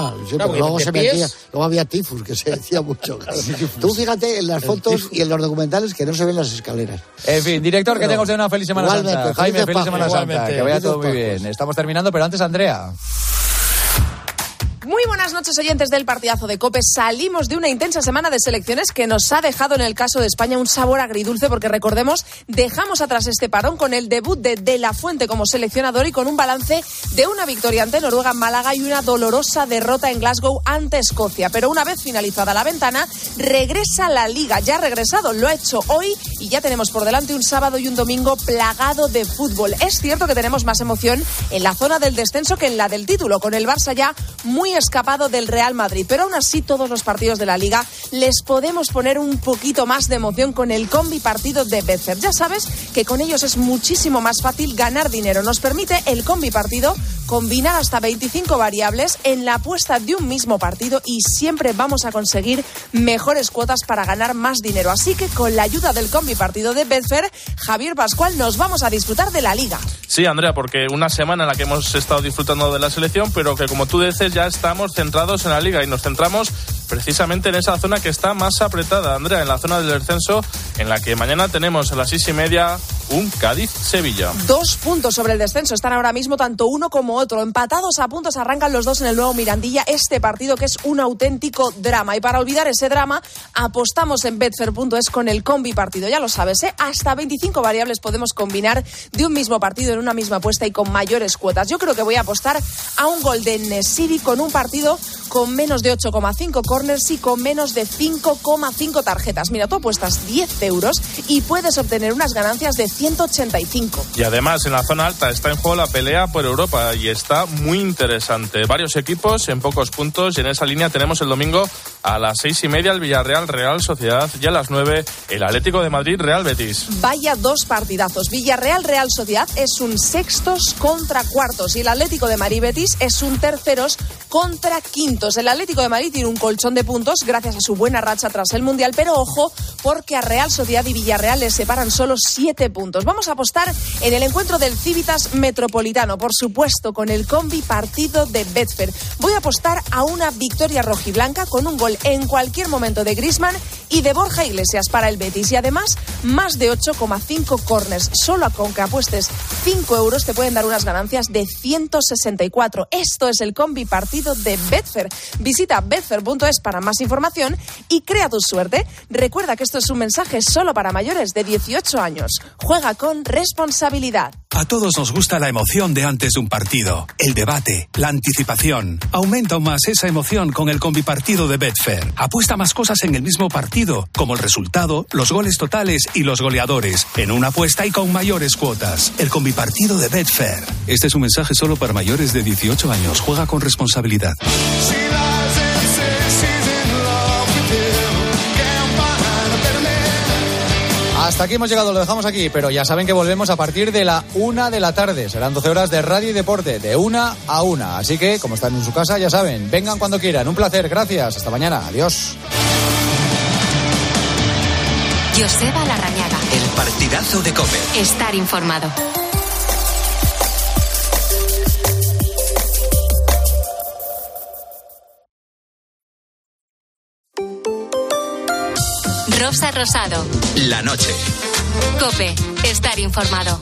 mal. Sí, pero luego se metía, luego había tifus, que se decía mucho. Claro. Tú fíjate en las fotos y en los documentales que no se ven las escaleras. En fin, director, que tengas una feliz Semana Santa. Jaime, feliz Semana Santa. Que vaya todo muy bien. Estamos terminando, pero antes, Andrea. Muy buenas noches, oyentes del partidazo de COPE. Salimos de una intensa semana de selecciones que nos ha dejado en el caso de España un sabor agridulce porque, recordemos, dejamos atrás este parón con el debut de La Fuente como seleccionador y con un balance de una victoria ante Noruega en Málaga y una dolorosa derrota en Glasgow ante Escocia. Pero una vez finalizada la ventana, regresa la Liga. Ya ha regresado, lo ha hecho hoy y ya tenemos por delante un sábado y un domingo plagado de fútbol. Es cierto que tenemos más emoción en la zona del descenso que en la del título, con el Barça ya muy escapado del Real Madrid, pero aún así todos los partidos de la Liga les podemos poner un poquito más de emoción con el combi partido de Betfair. Ya sabes que con ellos es muchísimo más fácil ganar dinero. Nos permite el combi partido combinar hasta 25 variables en la apuesta de un mismo partido y siempre vamos a conseguir mejores cuotas para ganar más dinero. Así que con la ayuda del combi partido de Betfair, Javier Pascual, nos vamos a disfrutar de la Liga. Sí, Andrea, porque una semana en la que hemos estado disfrutando de la selección, pero que, como tú dices, ya estamos centrados en la Liga y nos centramos precisamente en esa zona que está más apretada, Andrea, en la zona del descenso, en la que mañana tenemos a las 6:30 un Cádiz-Sevilla. 2 puntos sobre el descenso están ahora mismo tanto uno como otro. Empatados a puntos arrancan los dos en el nuevo Mirandilla, este partido que es un auténtico drama. Y para olvidar ese drama, apostamos en Betfair.es con el combi partido. Ya lo sabes, hasta 25 variables podemos combinar de un mismo partido en una misma apuesta y con mayores cuotas. Yo creo que voy a apostar a un gol de Nesiri con un partido con menos de 8,5 corners y con menos de 5,5 tarjetas. Mira, tú apuestas 10 euros y puedes obtener unas ganancias de 185. Y además en la zona alta está en juego la pelea por Europa y está muy interesante. Varios equipos en pocos puntos y en esa línea tenemos el domingo a las 6:30 el Villarreal Real Sociedad y a las 9 el Atlético de Madrid Real Betis. Vaya dos partidazos. Villarreal Real Sociedad es un sextos contra cuartos y el Atlético de Madrid Betis es un terceros contra quintos. El Atlético de Madrid tiene un colchón de puntos gracias a su buena racha tras el Mundial, pero ojo, porque a Real Sociedad y Villarreal les separan solo 7 puntos. Vamos a apostar en el encuentro del Civitas Metropolitano, por supuesto, con el combi partido de Betfair. Voy a apostar a una victoria rojiblanca con un gol en cualquier momento de Griezmann y de Borja Iglesias para el Betis. Y además, más de 8,5 corners. Solo con que apuestes 5 euros te pueden dar unas ganancias de 164. Esto es el combi partido de Betfair. Visita Betfair.es para más información y crea tu suerte. Recuerda que esto es un mensaje solo para mayores de 18 años. Juega con responsabilidad. A todos nos gusta la emoción de antes de un partido, el debate, la anticipación. Aumenta aún más esa emoción con el combipartido de Betfair. Apuesta más cosas en el mismo partido, como el resultado, los goles totales y los goleadores, en una apuesta y con mayores cuotas. El combipartido de Betfair. Este es un mensaje solo para mayores de 18 años. Juega con responsabilidad. Hasta aquí hemos llegado, lo dejamos aquí, pero ya saben que volvemos a partir de la 1 de la tarde. Serán 12 horas de radio y deporte, de 1 a 1. Así que, como están en su casa, ya saben, vengan cuando quieran. Un placer, gracias. Hasta mañana. Adiós. Joseba Larrañaga. El partidazo de COPE. Estar informado. Rosa Rosado. La noche. COPE. Estar informado.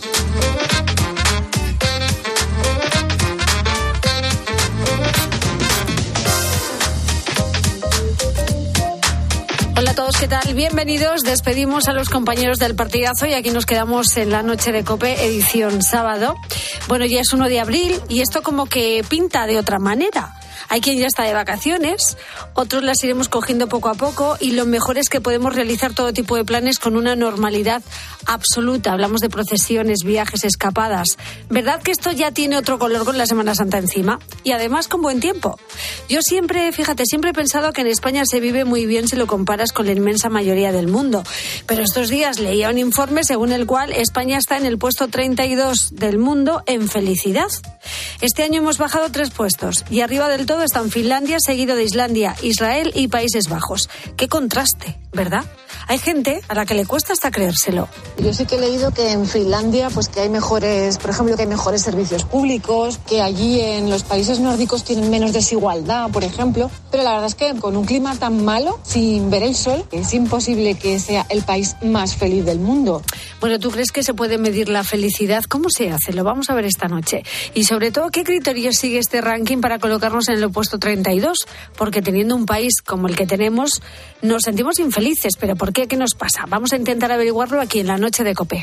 Hola a todos, ¿qué tal? Bienvenidos. Despedimos a los compañeros del partidazo y aquí nos quedamos en la noche de COPE, edición sábado. Bueno, ya es 1 de abril y esto como que pinta de otra manera. Hay quien ya está de vacaciones, otros las iremos cogiendo poco a poco y lo mejor es que podemos realizar todo tipo de planes con una normalidad absoluta. Hablamos de procesiones, viajes, escapadas. ¿Verdad que esto ya tiene otro color con la Semana Santa encima? Y además con buen tiempo. Yo siempre he pensado que en España se vive muy bien si lo comparas con la inmensa mayoría del mundo. Pero estos días leía un informe según el cual España está en el puesto 32 del mundo en felicidad. Este año hemos bajado 3 puestos y arriba del todo están Finlandia, seguido de Islandia, Israel y Países Bajos. ¡Qué contraste!, ¿verdad? hay gente a la que le cuesta hasta creérselo. Yo sí que he leído que en Finlandia, pues que hay mejores, por ejemplo, que hay mejores servicios públicos, que allí en los países nórdicos tienen menos desigualdad, por ejemplo. Pero la verdad es que con un clima tan malo, sin ver el sol, es imposible que sea el país más feliz del mundo. Bueno, ¿tú crees que se puede medir la felicidad? ¿Cómo se hace? Lo vamos a ver esta noche. Y sobre todo, ¿qué criterios sigue este ranking para colocarnos en el puesto 32? Porque teniendo un país como el que tenemos, nos sentimos infelices. ¿Pero por qué? ¿Qué nos pasa? Vamos a intentar averiguarlo aquí en la noche de COPE.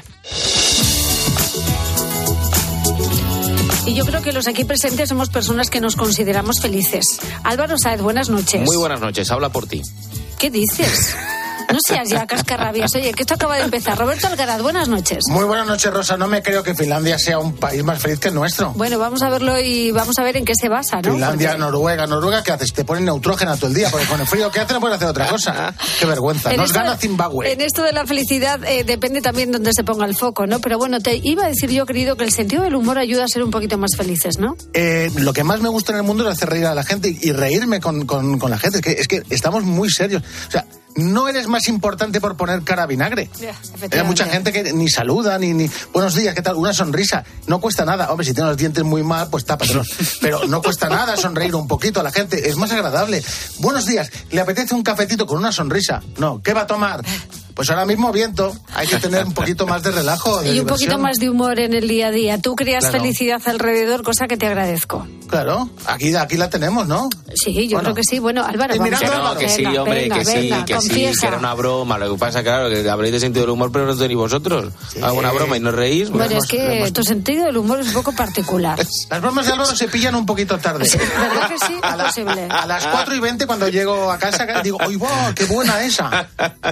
Y yo creo que los aquí presentes somos personas que nos consideramos felices. Álvaro Sáez, buenas noches. Muy buenas noches, habla por ti. ¿Qué dices? No seas ya cascarrabias. Oye, que esto acaba de empezar. Roberto Alcaraz, buenas noches. Muy buenas noches, Rosa. No me creo que Finlandia sea un país más feliz que el nuestro. Bueno, vamos a verlo y vamos a ver en qué se basa, ¿no? Finlandia, Porque... Noruega, ¿qué haces? Te ponen neutrógena todo el día, porque con el frío que hace no puedes hacer otra cosa. Qué vergüenza. Nos gana Zimbabue. En esto de la felicidad depende también donde se ponga el foco, ¿no? Pero bueno, te iba a decir yo, querido, que el sentido del humor ayuda a ser un poquito más felices, ¿no? Lo que más me gusta en el mundo es hacer reír a la gente y reírme con la gente. Es que estamos muy serios. O sea, no eres más importante por poner cara a vinagre. Hay mucha gente que ni saluda, ni buenos días, ¿qué tal? Una sonrisa. No cuesta nada. Hombre, si tienes los dientes muy mal, pues tápatelos. Pero no cuesta nada sonreír un poquito a la gente. Es más agradable. Buenos días. ¿Le apetece un cafetito con una sonrisa? No. ¿Qué va a tomar? Pues ahora mismo viento. Hay que tener un poquito más de relajo, de y un diversión. Poquito más de humor en el día a día. Tú creas felicidad alrededor, cosa que te agradezco. Claro, aquí la tenemos, ¿no? Sí, yo creo que sí. Bueno, Álvaro, vamos que no, que sí, hombre, que sí, que era una broma. Lo que pasa, claro, que habréis de sentido del humor, pero no tenéis vosotros. Sí. Hago una broma y no reís. Bueno, es que tu sentido del humor es un poco particular. Las bromas de Álvaro se pillan un poquito tarde. ¿Verdad que sí? Posible. A las 4:20 cuando llego a casa digo, ¡ay, wow, qué buena esa!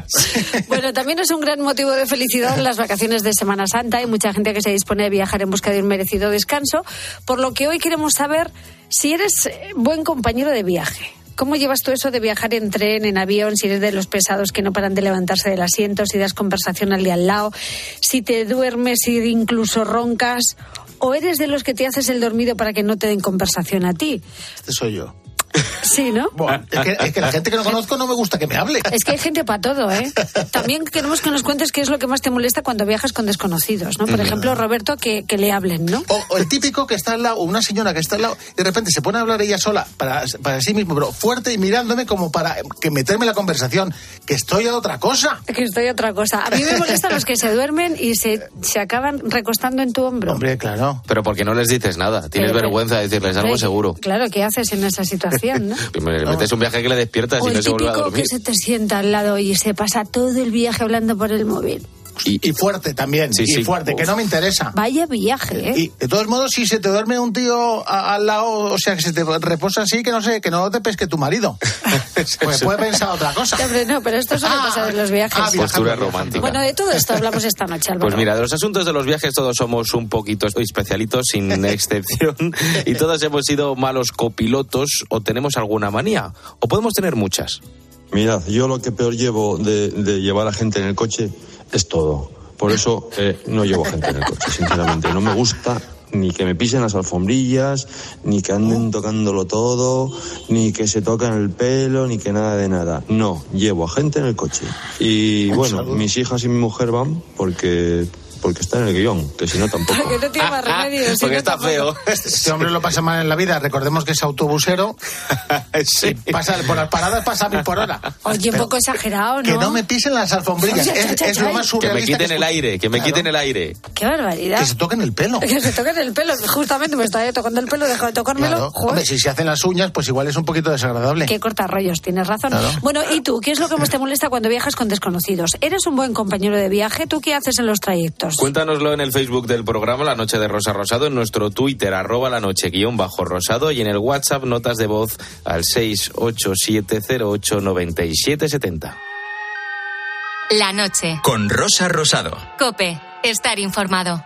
Bueno, también es un gran motivo de felicidad las vacaciones de Semana Santa. Hay mucha gente que se dispone a viajar en busca de un merecido descanso, por lo que hoy queremos saber si eres buen compañero de viaje. ¿Cómo llevas tú eso de viajar en tren, en avión, si eres de los pesados que no paran de levantarse del asiento, si das conversación al de al lado, si te duermes, si incluso roncas, o eres de los que te haces el dormido para que no te den conversación a ti? Este soy yo. Sí, ¿no? Bueno, es que la gente que no conozco no me gusta que me hable. Es que hay gente para todo, ¿eh? También queremos que nos cuentes qué es lo que más te molesta cuando viajas con desconocidos, ¿no? Por ejemplo, Roberto, que le hablen, ¿no? O el típico que está al lado, o una señora que está al lado, y de repente se pone a hablar ella sola para sí mismo, pero fuerte y mirándome como para que meterme en la conversación, que estoy a otra cosa. Que estoy a otra cosa. A mí me molestan los que se duermen y se acaban recostando en tu hombro. Hombre, claro. Pero porque no les dices nada, tienes vergüenza de decirles algo seguro. Claro, ¿qué haces en esa situación, no? Le metes un viaje que le despiertas y no se vuelve a dormir. O el típico que se te sienta al lado y se pasa todo el viaje hablando por el móvil. Y fuerte también, sí. Fuerte, que no me interesa. Vaya viaje, ¿eh? Y de todos modos, si se te duerme un tío al lado, o sea, que se te reposa así, que no te pesque tu marido. Pues puede pensar otra cosa. Hombre, no, pero esto suele pasar en los viajes. Postura romántica. Bueno, de todo esto hablamos esta noche, Álvaro. Pues mira, de los asuntos de los viajes todos somos un poquito especialitos, sin excepción, y todos hemos sido malos copilotos o tenemos alguna manía, o podemos tener muchas. Mirad, yo lo que peor llevo de llevar a gente en el coche es todo. Por eso no llevo gente en el coche, sinceramente. No me gusta ni que me pisen las alfombrillas, ni que anden tocándolo todo, ni que se toquen el pelo, ni que nada de nada. No, llevo a gente en el coche. Y bueno, mis hijas y mi mujer van porque está en el guión, que si no tampoco. Que no tiene más remedio. Porque está feo. Este hombre lo pasa mal en la vida. Recordemos que es autobusero. Sí. Pasa por las paradas, pasa a 1000 por hora. Oye, un poco exagerado, ¿no? Que no me pisen las alfombrillas. Es lo más surrealista. Que me quiten el aire, que me quiten el aire. Qué barbaridad. Que se toquen el pelo. Que se toquen el pelo. Justamente me estaba tocando el pelo, dejo de tocármelo. Claro. Hombre, si se hacen las uñas, pues igual es un poquito desagradable. Qué cortarrollos, tienes razón. Claro. Bueno, ¿y tú? ¿Qué es lo que más te molesta cuando viajas con desconocidos? ¿Eres un buen compañero de viaje? ¿Tú qué haces en los trayectos? Cuéntanoslo en el Facebook del programa La Noche de Rosa Rosado, en nuestro Twitter @lanoche_rosado y en el WhatsApp notas de voz al 687089770. La noche. Con Rosa Rosado. COPE. Estar informado.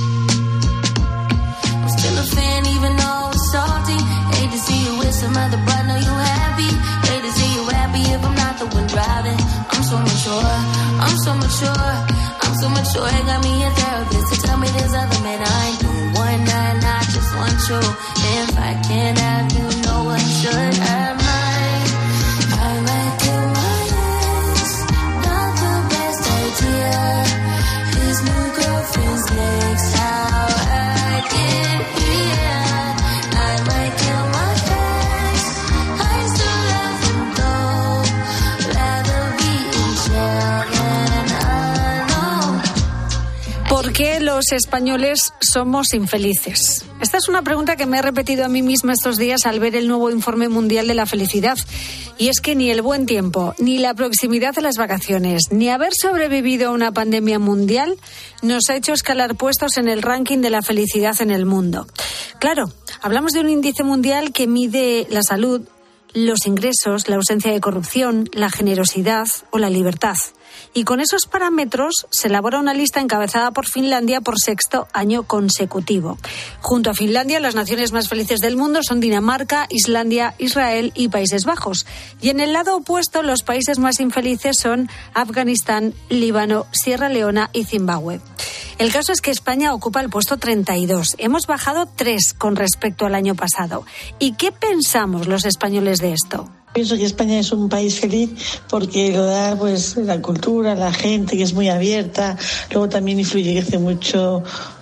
So much joy, got me a therapist to tell me there's other men I ain't doing one night, I just want you. If I can't have you, no one should have mine. I like it when it's not the qué los españoles somos infelices? Esta es una pregunta que me he repetido a mí misma estos días al ver el nuevo informe mundial de la felicidad. Y es que ni el buen tiempo, ni la proximidad de las vacaciones, ni haber sobrevivido a una pandemia mundial nos ha hecho escalar puestos en el ranking de la felicidad en el mundo. Claro, hablamos de un índice mundial que mide la salud, los ingresos, la ausencia de corrupción, la generosidad o la libertad. Y con esos parámetros se elabora una lista encabezada por Finlandia por 6º año consecutivo. Junto a Finlandia, las naciones más felices del mundo son Dinamarca, Islandia, Israel y Países Bajos. Y en el lado opuesto, los países más infelices son Afganistán, Líbano, Sierra Leona y Zimbabue. El caso es que España ocupa el puesto 32. Hemos bajado 3 con respecto al año pasado. ¿Y qué pensamos los españoles de esto? Pienso que España es un país feliz porque lo da pues la cultura, la gente que es muy abierta, luego también influye que hace mucho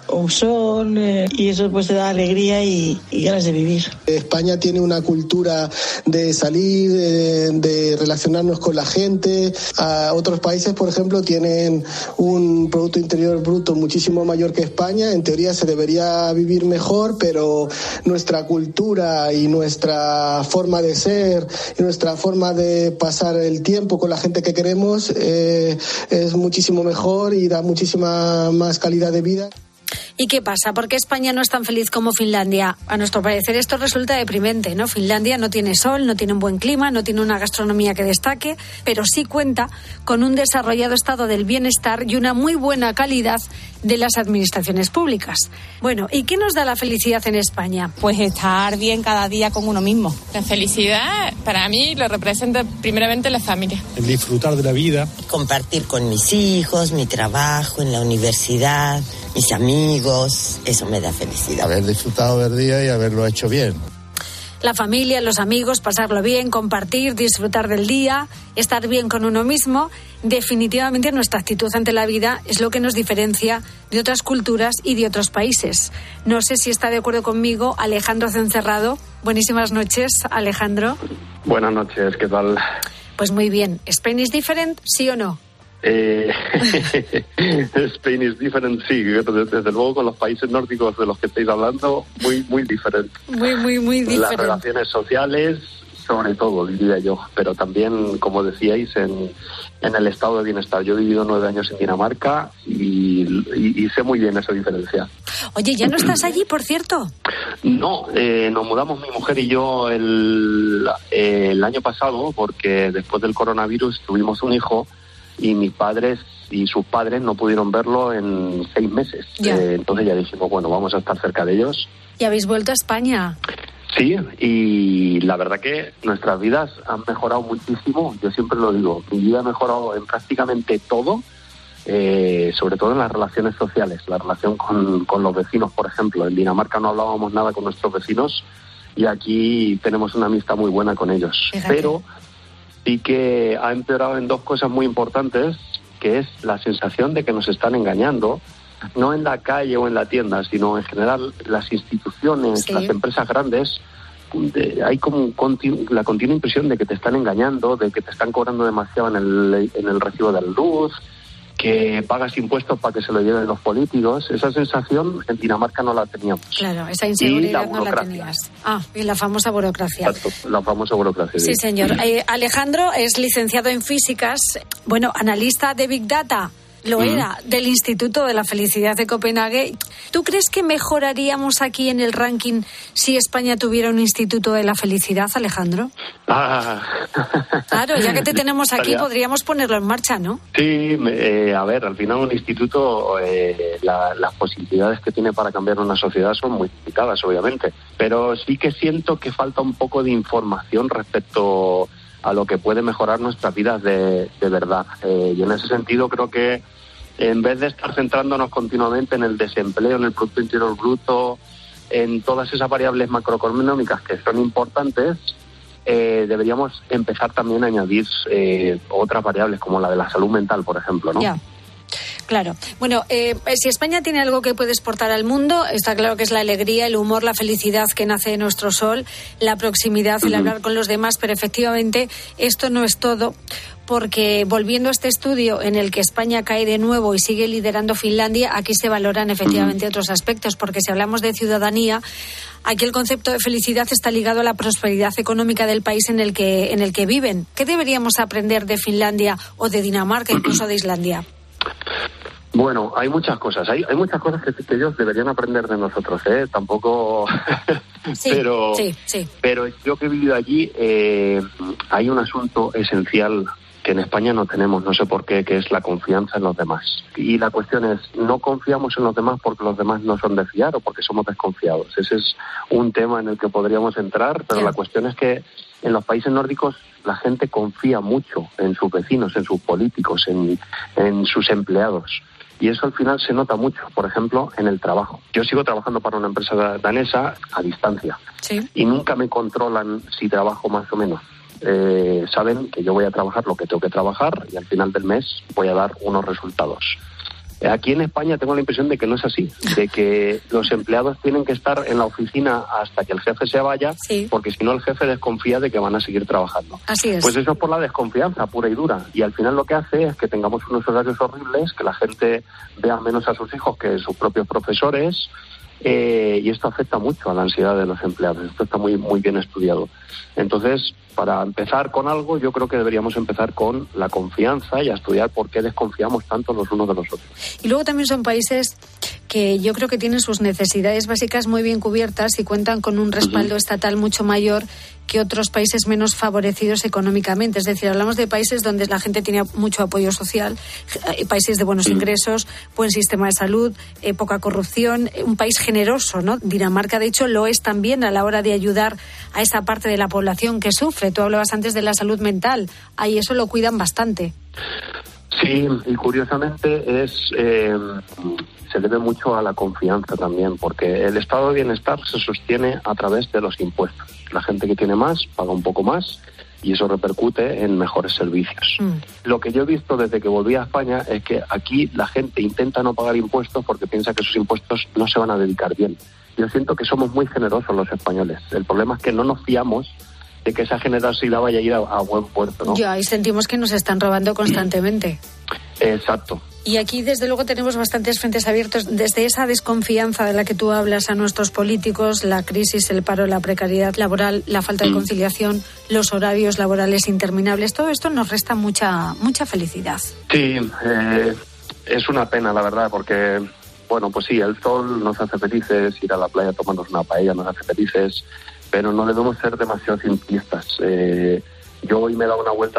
sol y eso pues te da alegría y ganas de vivir. España tiene una cultura de salir, de relacionarnos con la gente. Otros países, por ejemplo, tienen un Producto Interior Bruto muchísimo mayor que España. En teoría se debería vivir mejor, pero nuestra cultura y nuestra forma de ser y nuestra forma de pasar el tiempo con la gente que queremos es muchísimo mejor y da muchísima más calidad de vida. ¿Y qué pasa? ¿Por qué España no es tan feliz como Finlandia? A nuestro parecer esto resulta deprimente, ¿no? Finlandia no tiene sol, no tiene un buen clima, no tiene una gastronomía que destaque, pero sí cuenta con un desarrollado estado del bienestar y una muy buena calidad de las administraciones públicas. Bueno, ¿y qué nos da la felicidad en España? Pues estar bien cada día con uno mismo. La felicidad para mí lo representa primeramente la familia. El disfrutar de la vida. Compartir con mis hijos, mi trabajo en la universidad, mis amigos, eso me da felicidad. Haber disfrutado del día y haberlo hecho bien. La familia, los amigos, pasarlo bien, compartir, disfrutar del día, estar bien con uno mismo. Definitivamente nuestra actitud ante la vida es lo que nos diferencia de otras culturas y de otros países. No sé si está de acuerdo conmigo Alejandro Cencerrado. Buenísimas noches, Alejandro. Buenas noches, ¿qué tal? Pues muy bien. ¿Spain is different, sí o no? Spain is different, sí, desde luego con los países nórdicos de los que estáis hablando, muy diferente. Muy diferente. Las relaciones sociales, sobre todo, diría yo, pero también, como decíais, en el estado de bienestar. Yo he vivido 9 años en Dinamarca y sé muy bien esa diferencia. Oye, ¿ya no estás allí, por cierto? No, nos mudamos mi mujer y yo el año pasado, porque después del coronavirus tuvimos un hijo y mis padres y sus padres no pudieron verlo en 6 meses. Entonces ya dijimos, bueno, vamos a estar cerca de ellos. ¿Y habéis vuelto a España? Sí, y la verdad que nuestras vidas han mejorado muchísimo. Yo siempre lo digo, mi vida ha mejorado en prácticamente todo, sobre todo en las relaciones sociales, la relación con los vecinos, por ejemplo. En Dinamarca no hablábamos nada con nuestros vecinos y aquí tenemos una amistad muy buena con ellos. Fíjate. Pero sí que ha empeorado en 2 cosas muy importantes, que es la sensación de que nos están engañando, no en la calle o en la tienda, sino en general las instituciones, sí, las empresas grandes. Hay como la continua impresión de que te están engañando, de que te están cobrando demasiado en el recibo de la luz, que pagas impuestos para que se lo lleven los políticos. Esa sensación en Dinamarca no la teníamos. Claro, esa inseguridad no la tenías. Y la famosa burocracia. Exacto, la famosa burocracia. Sí, señor. Alejandro es licenciado en físicas, bueno, analista de Big Data. Lo era, del Instituto de la Felicidad de Copenhague. ¿Tú crees que mejoraríamos aquí en el ranking si España tuviera un Instituto de la Felicidad, Alejandro? Claro, ya que te tenemos aquí, podríamos ponerlo en marcha, ¿no? Sí, a ver, al final un instituto, las posibilidades que tiene para cambiar una sociedad son muy limitadas, obviamente. Pero sí que siento que falta un poco de información respecto a lo que puede mejorar nuestras vidas de verdad. Y en ese sentido creo que en vez de estar centrándonos continuamente en el desempleo, en el Producto Interior Bruto, en todas esas variables macroeconómicas que son importantes, deberíamos empezar también a añadir otras variables como la de la salud mental, por ejemplo, ¿no? Ya. Claro. Bueno, si España tiene algo que puede exportar al mundo, está claro que es la alegría, el humor, la felicidad que nace de nuestro sol, la proximidad, el hablar con los demás, pero efectivamente esto no es todo, porque volviendo a este estudio en el que España cae de nuevo y sigue liderando Finlandia, aquí se valoran efectivamente otros aspectos, porque si hablamos de ciudadanía, aquí el concepto de felicidad está ligado a la prosperidad económica del país en el que viven. ¿Qué deberíamos aprender de Finlandia o de Dinamarca, incluso de Islandia? Bueno, hay muchas cosas. Hay muchas cosas que ellos deberían aprender de nosotros, ¿eh? Tampoco... Sí, pero yo que he vivido allí, hay un asunto esencial que en España no tenemos, no sé por qué, que es la confianza en los demás. Y la cuestión es, no confiamos en los demás porque los demás no son de fiar o porque somos desconfiados. Ese es un tema en el que podríamos entrar, pero la cuestión es que en los países nórdicos la gente confía mucho en sus vecinos, en sus políticos, en sus empleados. Y eso al final se nota mucho, por ejemplo, en el trabajo. Yo sigo trabajando para una empresa danesa a distancia y nunca me controlan si trabajo más o menos. Saben que yo voy a trabajar lo que tengo que trabajar y al final del mes voy a dar unos resultados. Aquí en España tengo la impresión de que no es así, de que los empleados tienen que estar en la oficina hasta que el jefe se vaya, porque si no el jefe desconfía de que van a seguir trabajando. Así es. Pues eso es por la desconfianza pura y dura, y al final lo que hace es que tengamos unos horarios horribles, que la gente vea menos a sus hijos que sus propios profesores, y esto afecta mucho a la ansiedad de los empleados. Esto está muy, muy bien estudiado. Entonces, para empezar con algo, yo creo que deberíamos empezar con la confianza y a estudiar por qué desconfiamos tanto los unos de los otros. Y luego también son países que yo creo que tienen sus necesidades básicas muy bien cubiertas y cuentan con un respaldo estatal mucho mayor que otros países menos favorecidos económicamente. Es decir, hablamos de países donde la gente tiene mucho apoyo social, países de buenos ingresos, buen sistema de salud, poca corrupción, un país generoso, ¿no? Dinamarca, de hecho, lo es también a la hora de ayudar a esa parte de la población que sufre. Tú hablabas antes de la salud mental. Ahí eso lo cuidan bastante. Sí, y curiosamente se debe mucho a la confianza también, porque el estado de bienestar se sostiene a través de los impuestos. La gente que tiene más paga un poco más y eso repercute en mejores servicios. Lo que yo he visto desde que volví a España es que aquí la gente intenta no pagar impuestos porque piensa que sus impuestos no se van a dedicar bien. Yo siento que somos muy generosos los españoles. El problema es que no nos fiamos de que esa generosidad vaya a ir a buen puerto, ¿no? Ya, ahí sentimos que nos están robando constantemente. Exacto. Y aquí, desde luego, tenemos bastantes frentes abiertos. Desde esa desconfianza de la que tú hablas a nuestros políticos, la crisis, el paro, la precariedad laboral, la falta de conciliación, los horarios laborales interminables, todo esto nos resta mucha felicidad. Sí, es una pena, la verdad, porque, bueno, pues sí, el sol nos hace felices, ir a la playa a tomarnos una paella nos hace felices, pero no debemos ser demasiado simplistas. Yo hoy me he dado una vuelta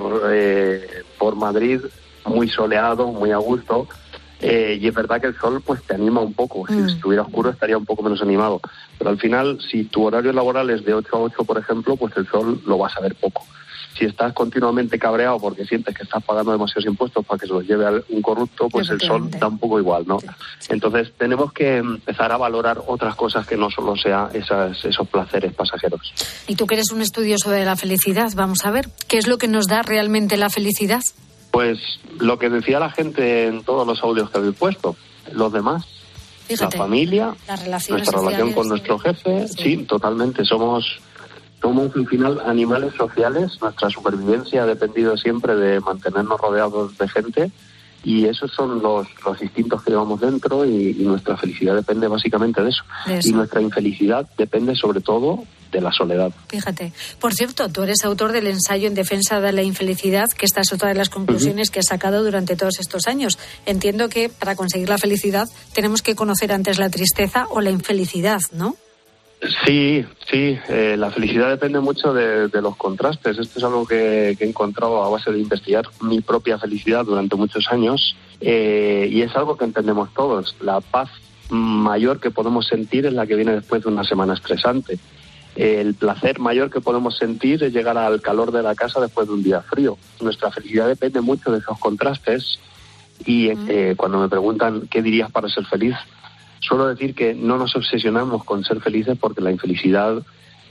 por Madrid, muy soleado, muy a gusto, y es verdad que el sol pues te anima un poco. Si estuviera oscuro estaría un poco menos animado, pero al final, si tu horario laboral es de 8 a 8, por ejemplo, pues el sol lo vas a ver poco. Si estás continuamente cabreado porque sientes que estás pagando demasiados impuestos para que se los lleve un corrupto, pues el sol da un poco igual, ¿no? Entonces tenemos que empezar a valorar otras cosas que no solo sean esos placeres pasajeros. Y tú que eres un estudioso de la felicidad, vamos a ver, ¿qué es lo que nos da realmente la felicidad? Pues lo que decía la gente en todos los audios que habéis puesto, los demás. Fíjate, la familia, nuestra relación con nuestro jefe, sí, totalmente, somos al final animales sociales. Nuestra supervivencia ha dependido siempre de mantenernos rodeados de gente y esos son los instintos que llevamos dentro y nuestra felicidad depende básicamente de eso. Y nuestra infelicidad depende sobre todo de la soledad. Fíjate. Por cierto, tú eres autor del ensayo en defensa de la infelicidad, que esta es otra de las conclusiones que has sacado durante todos estos años. Entiendo que para conseguir la felicidad tenemos que conocer antes la tristeza o la infelicidad, ¿no? Sí, la felicidad depende mucho de los contrastes. Esto es algo que he encontrado a base de investigar mi propia felicidad durante muchos años, y es algo que entendemos todos. La paz mayor que podemos sentir es la que viene después de una semana estresante. El placer mayor que podemos sentir es llegar al calor de la casa después de un día frío. Nuestra felicidad depende mucho de esos contrastes y cuando me preguntan qué dirías para ser feliz, suelo decir que no nos obsesionamos con ser felices porque la infelicidad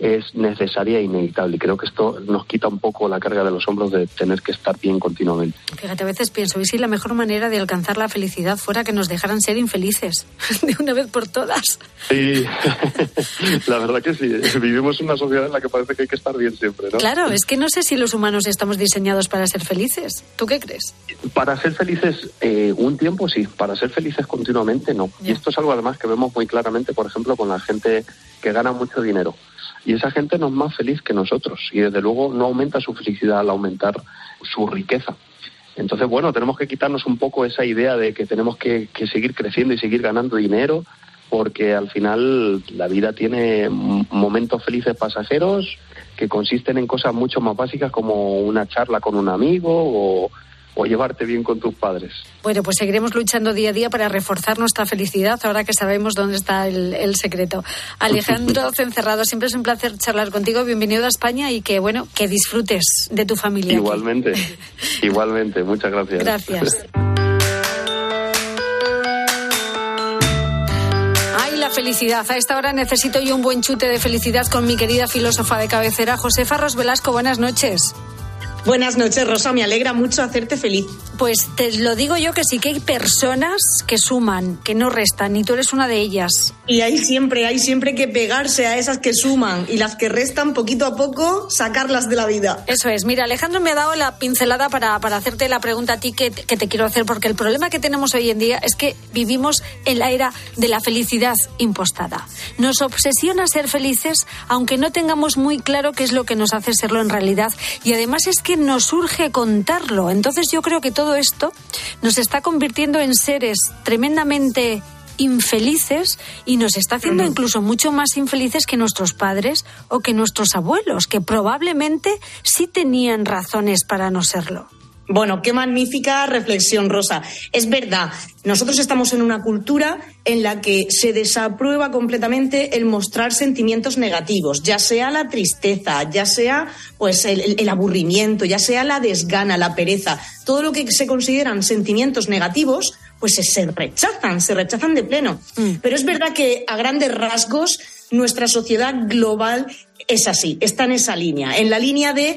es necesaria e inevitable. Y creo que esto nos quita un poco la carga de los hombros de tener que estar bien continuamente. Fíjate, a veces pienso, ¿y si la mejor manera de alcanzar la felicidad fuera que nos dejaran ser infelices de una vez por todas? Sí, la verdad que sí. Vivimos en una sociedad en la que parece que hay que estar bien siempre, ¿no? Claro, es que no sé si los humanos estamos diseñados para ser felices. ¿Tú qué crees? Para ser felices un tiempo sí, para ser felices continuamente no. Y esto es algo además que vemos muy claramente, por ejemplo, con la gente que gana mucho dinero. Y esa gente no es más feliz que nosotros. Y desde luego no aumenta su felicidad al aumentar su riqueza. Entonces, bueno, tenemos que quitarnos un poco esa idea de que tenemos que seguir creciendo y seguir ganando dinero, porque al final la vida tiene momentos felices pasajeros que consisten en cosas mucho más básicas como una charla con un amigo o llevarte bien con tus padres. Bueno, pues seguiremos luchando día a día para reforzar nuestra felicidad, ahora que sabemos dónde está el secreto. Alejandro Cencerrado, siempre es un placer charlar contigo. Bienvenido a España y que disfrutes de tu familia. Igualmente, igualmente. Muchas gracias. Gracias. Ay, la felicidad. A esta hora necesito yo un buen chute de felicidad con mi querida filósofa de cabecera, Josefa Ros Velasco. Buenas noches. Buenas noches, Rosa. Me alegra mucho hacerte feliz. Pues te lo digo yo que sí que hay personas que suman, que no restan, y tú eres una de ellas. Y hay siempre que pegarse a esas que suman y las que restan, poquito a poco, sacarlas de la vida. Eso es. Mira, Alejandro me ha dado la pincelada para hacerte la pregunta a ti que te quiero hacer, porque el problema que tenemos hoy en día es que vivimos en la era de la felicidad impostada. Nos obsesiona ser felices, aunque no tengamos muy claro qué es lo que nos hace serlo en realidad, y además es que nos urge contarlo. Entonces yo creo que todo esto nos está convirtiendo en seres tremendamente infelices y nos está haciendo incluso mucho más infelices que nuestros padres o que nuestros abuelos, que probablemente sí tenían razones para no serlo. Bueno, qué magnífica reflexión, Rosa. Es verdad, nosotros estamos en una cultura en la que se desaprueba completamente el mostrar sentimientos negativos, ya sea la tristeza, ya sea pues el aburrimiento, ya sea la desgana, la pereza. Todo lo que se consideran sentimientos negativos, pues se rechazan de pleno. Pero es verdad que a grandes rasgos nuestra sociedad global es así, está en esa línea, en la línea de,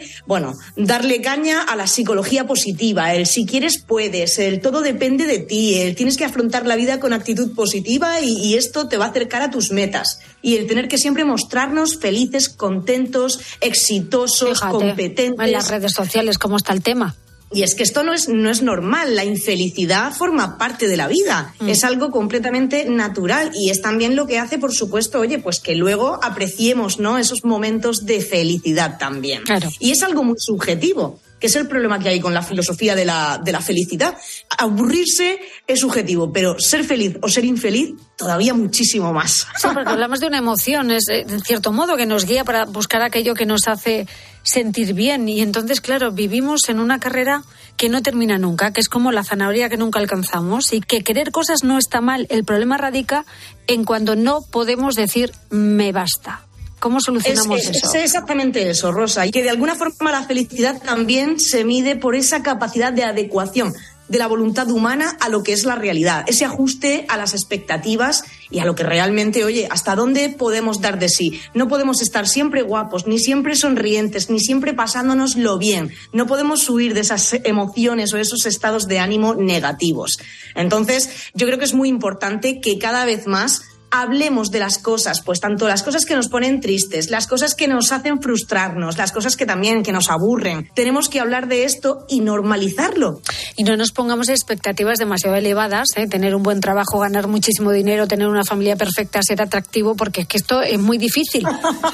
darle caña a la psicología positiva, el si quieres puedes, el todo depende de ti, el tienes que afrontar la vida con actitud positiva y esto te va a acercar a tus metas. Y el tener que siempre mostrarnos felices, contentos, exitosos, competentes. En las redes sociales, ¿cómo está el tema? Y es que esto no es normal, la infelicidad forma parte de la vida, es algo completamente natural y es también lo que hace, por supuesto, pues que luego apreciemos, ¿no?, esos momentos de felicidad también. Claro. Y es algo muy subjetivo, que es el problema que hay con la filosofía de la felicidad. Aburrirse es subjetivo, pero ser feliz o ser infeliz todavía muchísimo más. Sí, porque hablamos de una emoción, es en cierto modo que nos guía para buscar aquello que nos hace sentir bien, y entonces, claro, vivimos en una carrera que no termina nunca, que es como la zanahoria que nunca alcanzamos, y que querer cosas no está mal. El problema radica en cuando no podemos decir me basta. ¿Cómo solucionamos eso? Es exactamente eso, Rosa, y que de alguna forma la felicidad también se mide por esa capacidad de adecuación de la voluntad humana a lo que es la realidad, ese ajuste a las expectativas y a lo que realmente, hasta dónde podemos dar de sí. No podemos estar siempre guapos, ni siempre sonrientes, ni siempre pasándonoslo bien. No podemos huir de esas emociones o esos estados de ánimo negativos. Entonces, yo creo que es muy importante que cada vez más hablemos de las cosas, pues tanto las cosas que nos ponen tristes, las cosas que nos hacen frustrarnos, las cosas que nos aburren. Tenemos que hablar de esto y normalizarlo. Y no nos pongamos expectativas demasiado elevadas, tener un buen trabajo, ganar muchísimo dinero, tener una familia perfecta, ser atractivo, porque es que esto es muy difícil.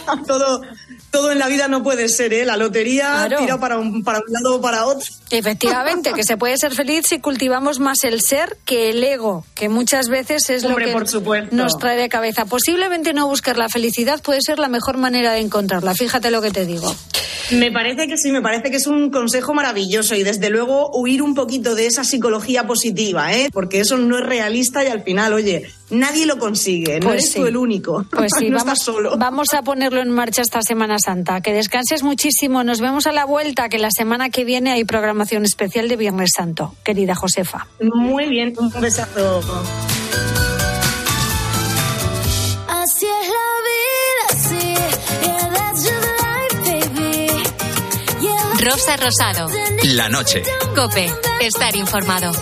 Todo en la vida no puede ser, la lotería tira para un lado o para otro. Efectivamente, que se puede ser feliz si cultivamos más el ser que el ego, que muchas veces es lo que por supuesto nos trae de cabeza. Posiblemente no buscar la felicidad puede ser la mejor manera de encontrarla, fíjate lo que te digo. Me parece que sí, me parece que es un consejo maravilloso y desde luego huir un poquito de esa psicología positiva, porque eso no es realista y al final, nadie lo consigue, no eres tú el único. Pues sí, no estás solo. Vamos a ponerlo en marcha esta Semana Santa. Que descanses muchísimo, nos vemos a la vuelta, que la semana que viene hay programación especial de Viernes Santo, querida Josefa. Muy bien, un besazo. Así es la vida, sí, Rosa Rosado. La noche. COPE. Estar informado.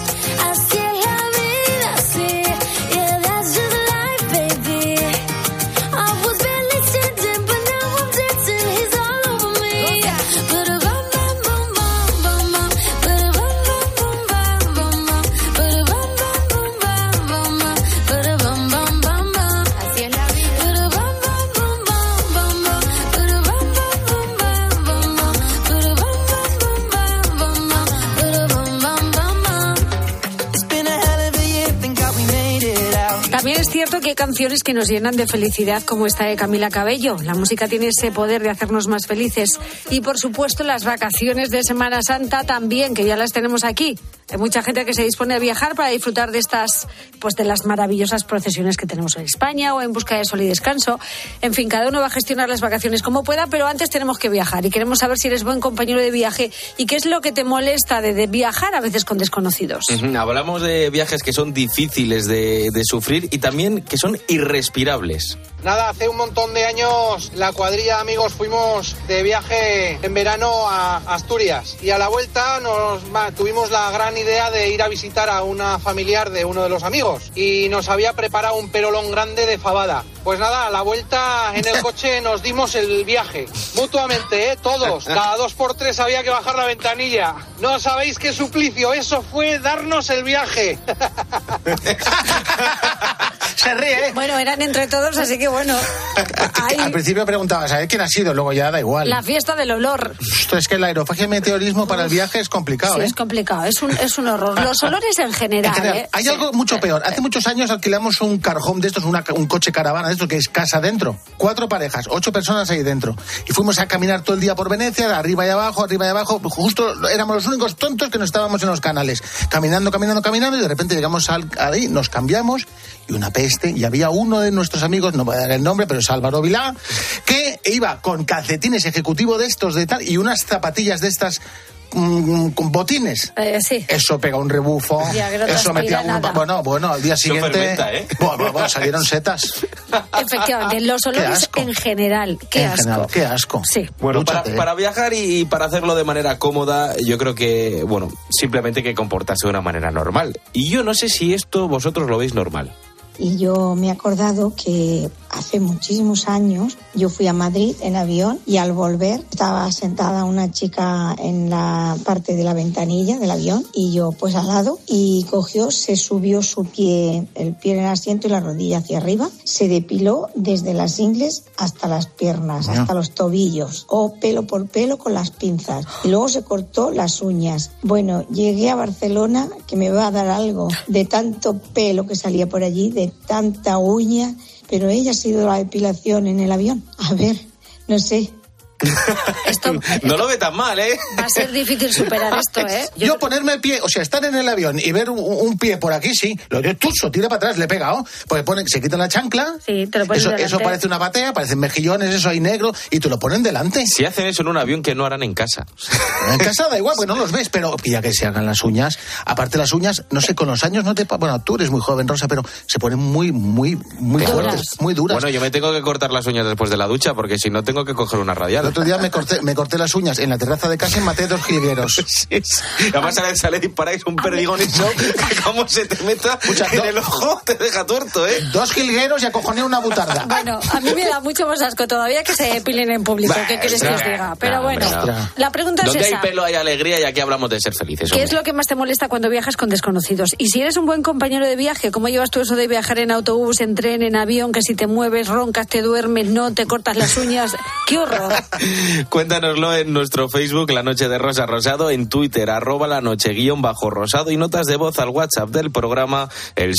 También es cierto que hay canciones que nos llenan de felicidad, como esta de Camila Cabello. La música tiene ese poder de hacernos más felices. Y, por supuesto, las vacaciones de Semana Santa también, que ya las tenemos aquí. Hay mucha gente que se dispone a viajar para disfrutar de estas, pues de las maravillosas procesiones que tenemos en España o en busca de sol y descanso. En fin, cada uno va a gestionar las vacaciones como pueda, pero antes tenemos que viajar y queremos saber si eres buen compañero de viaje y qué es lo que te molesta de viajar a veces con desconocidos. Hablamos de viajes que son difíciles de sufrir y también que son irrespirables. Nada, hace un montón de años la cuadrilla de amigos fuimos de viaje en verano a Asturias y a la vuelta tuvimos la gran idea de ir a visitar a una familiar de uno de los amigos y nos había preparado un perolón grande de fabada. Pues nada, a la vuelta en el coche nos dimos el viaje, mutuamente, todos, cada 2x3 había que bajar la ventanilla. No sabéis qué suplicio, eso fue darnos el viaje. Se ríe, ¿eh? Bueno, eran entre todos, así que bueno. Al principio preguntabas, a ver quién ha sido, luego ya da igual. La fiesta del olor. Es que el aerofagia y meteorismo para el viaje es complicado, sí, ¿eh? es complicado, es un horror. Los olores en general, ¿eh? Hay algo mucho peor. Hace muchos años alquilamos un car home de estos, un coche caravana de estos que es casa dentro. 4 parejas, 8 personas ahí dentro. Y fuimos a caminar todo el día por Venecia, arriba y abajo. Justo éramos los únicos tontos que no estábamos en los canales. Caminando y de repente llegamos ahí, nos cambiamos y una peste. Y había uno de nuestros amigos, no voy a dar el nombre, pero es Álvaro Vilá, que iba con calcetines ejecutivo de estos de tal y unas zapatillas de estas con botines. Sí. Eso pega un rebufo. Ya, que no eso metía bueno, al día siguiente fermenta, ¿eh? bueno, salieron setas. Efectivamente, los olores en general. Qué asco. Sí. Bueno, para viajar y para hacerlo de manera cómoda, yo creo que, simplemente hay que comportarse de una manera normal. Y yo no sé si esto vosotros lo veis normal. Y yo me he acordado que hace muchísimos años yo fui a Madrid en avión y al volver estaba sentada una chica en la parte de la ventanilla del avión y yo pues al lado y se subió su pie, el pie en el asiento y la rodilla hacia arriba, se depiló desde las ingles hasta las piernas, hasta los tobillos, pelo por pelo con las pinzas y luego se cortó las uñas. Bueno, llegué a Barcelona que me va a dar algo de tanto pelo que salía por allí, de tanta uña, pero ella ha sido la depilación en el avión. A ver, no sé. No lo ve tan mal, ¿eh? Va a ser difícil superar esto, ¿eh? Yo ponerme el pie, estar en el avión y ver un pie por aquí, sí. Lo de tuso, tira para atrás, le he pegado. Pues se quita la chancla. Sí, te lo ponen delante. Eso parece una batea, parecen mejillones, eso ahí negro, y te lo ponen delante. Si hacen eso en un avión, ¿qué no harán en casa? En casa da igual, pues no los ves, pero ya que se hagan las uñas. Aparte las uñas, no sé, con los años no te... Bueno, tú eres muy joven, Rosa, pero se ponen muy fuertes, muy duras. Bueno, yo me tengo que cortar las uñas después de la ducha, porque si no tengo que coger una radial. El otro día me corté las uñas en la terraza de casa y maté 2 jilgueros. Sí. Además sale disparáis un perdigón y que como se te meta en el ojo te deja tuerto, ¿eh? 2 jilgueros y acojoné una butarda. Bueno, a mí me da mucho más asco todavía que se depilen en público. ¿Qué quieres que os diga? Pero la pregunta es esa. Donde hay pelo hay alegría y aquí hablamos de ser felices. ¿Qué es lo que más te molesta cuando viajas con desconocidos? Y si eres un buen compañero de viaje, ¿cómo llevas tú eso de viajar en autobús, en tren, en avión, que si te mueves, roncas, te duermes, no, te cortas las uñas? ¡Qué horror! Cuéntanoslo en nuestro Facebook, La Noche de Rosa Rosado, en Twitter, @lanoche_rosado y notas de voz al WhatsApp del programa, el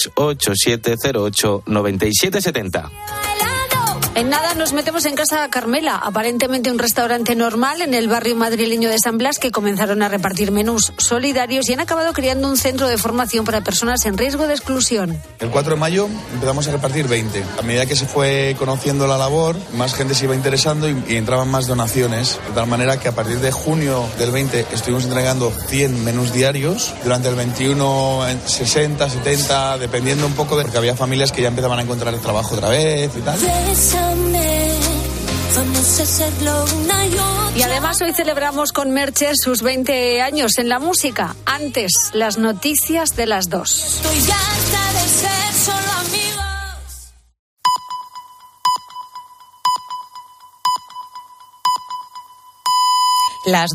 687089770. En nada nos metemos en casa de Carmela, aparentemente un restaurante normal en el barrio madrileño de San Blas, que comenzaron a repartir menús solidarios y han acabado creando un centro de formación para personas en riesgo de exclusión. El 4 de mayo empezamos a repartir 20. A medida que se fue conociendo la labor, más gente se iba interesando y entraban más donaciones, de tal manera que a partir de junio del 20 estuvimos entregando 100 menús diarios, durante el 21 60, 70, dependiendo un poco, porque había familias que ya empezaban a encontrar el trabajo otra vez y tal. Vamos a hacerlo una y otra. Y además hoy celebramos con Merche sus 20 años en la música. Antes, las noticias de las 2. Estoy harta de ser solo amigos. Las